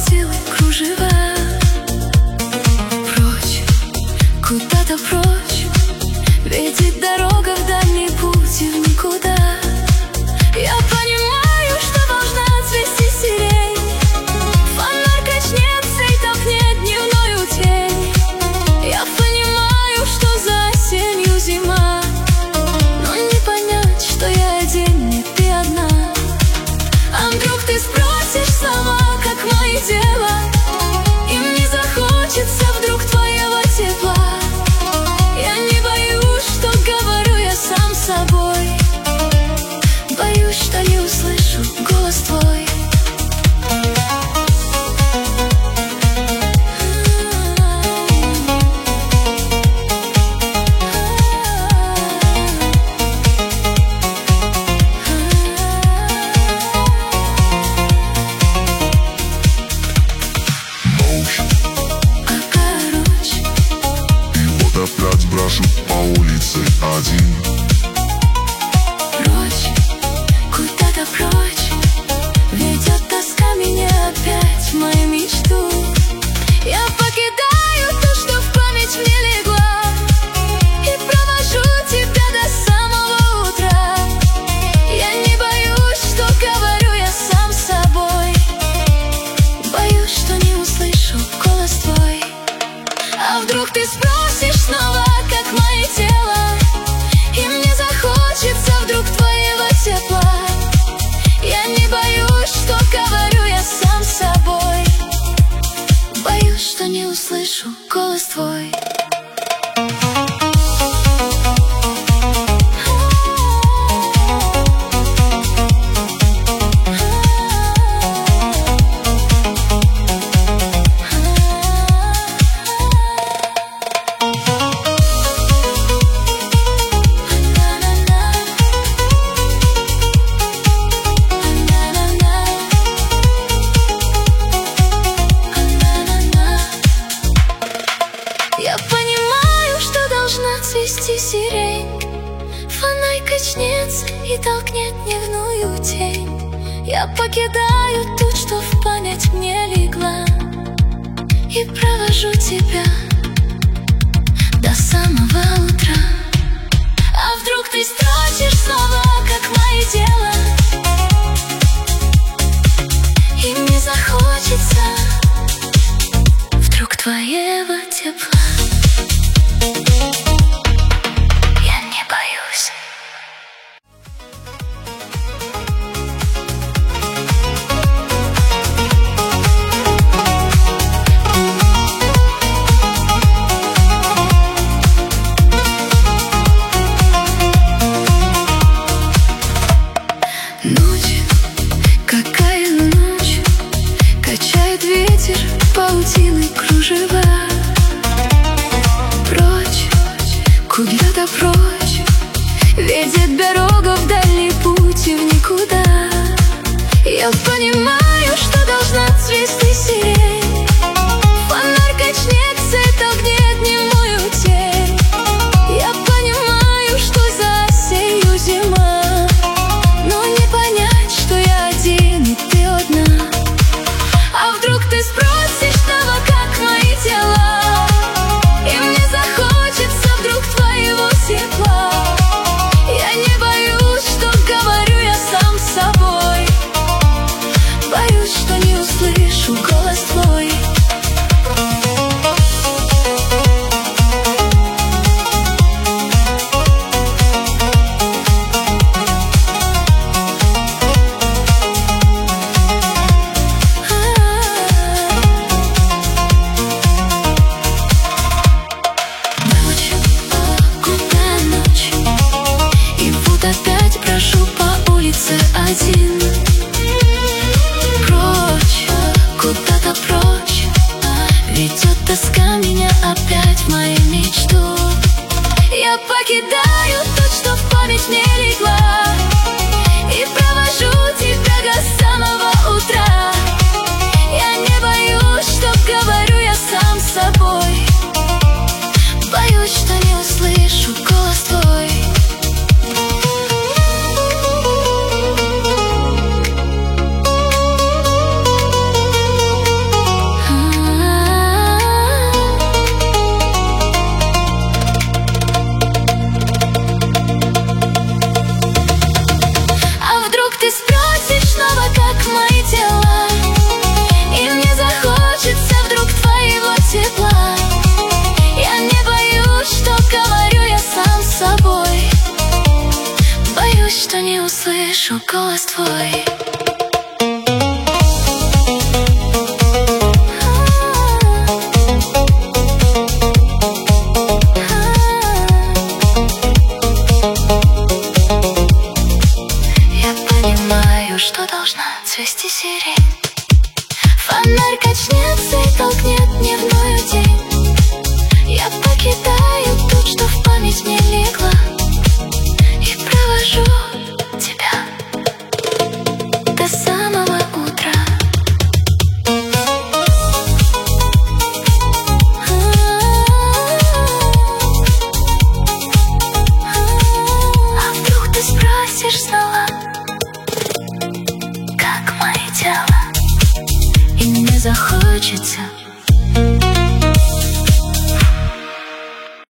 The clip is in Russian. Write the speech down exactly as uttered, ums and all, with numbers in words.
полетела кружева. Прочь, куда-то прочь, ведь дорога в дальний путь и в никуда. Я понимаю, что должна цвести сирень, фонарь качнется и толкнет дневную тень. Я понимаю, что за осенью зима, но не понять, что я один, не ты одна. А вдруг ты спросишь слова, как мои дела, и мне захочется вдруг твоего тепла. Я не боюсь, что говорю я сам собой, боюсь, что не услышу голос твой. Опять брошу по улице один. Прочь, куда-то прочь, ведет тоска меня опять в мою мечту. Я покидаю то, что в память мне легла, и провожу тебя до самого утра. Я не боюсь, что говорю я сам собой, боюсь, что не услышу голос твой. А вдруг ты спросишь снова, как мое тело, и мне захочется вдруг твоего тепла. Я не боюсь, что говорю я сам собой, боюсь, что не услышу голос твой. Я понимаю, что должна цвести сирень, фонарь качнется и толкнет дневную тень. Я покидаю ту, что в память мне легла, и провожу тебя до самого утра. А вдруг ты спросишь снова, как мое дело, и мне захочется вдруг твоего тепла. Я не боюсь. Ночь, какая ночь, качает ветер паутины кружева. Прочь, куда-то прочь, ведет дорога в дальний путь и в никуда. Я понимаю, что должна цвести сирень, фонарь качнется и толкнет дневную тень. Я понимаю, что за осенью зима, но не понять, что я один и ты одна. А вдруг ты спросишь снова, как мои дела, и мне захочется вдруг твоего тепла. Я не боюсь, что говорю я сам собой, боюсь, что не услышу голос твой. Ночь, куда ночь, и вот опять прошу по улице один. Прочь, куда-то прочь, ведет тоска меня опять в мою мечту. Я покидаю то, что в память мне легла, и провожу тебя до самого утра. Я не боюсь, что говорю я сам собой, боюсь, что не услышу голос твой. что не услышу голос твой. Я понимаю, что должна цвести сирень. Фонарь качнется и толкнет дневную тень. Я покидаю тут, что в память не легла, и провожу тебя до самого утра. А вдруг ты спросишь снова, как мои дела, и мне захочется